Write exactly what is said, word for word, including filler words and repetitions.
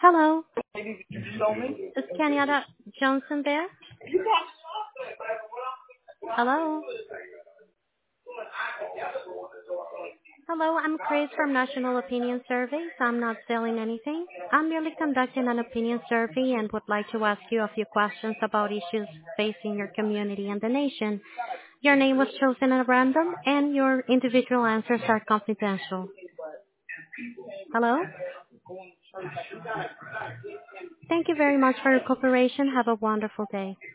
Hello, is Kenyatta Johnson there? Hello? Hello, I'm Chris from National Opinion Survey. So I'm not selling anything. I'm merely conducting an opinion survey and would like to ask you a few questions about issues facing your community and the nation. Your name was chosen at random and your individual answers are confidential. Hello? Thank you very much for your cooperation. Have a wonderful day.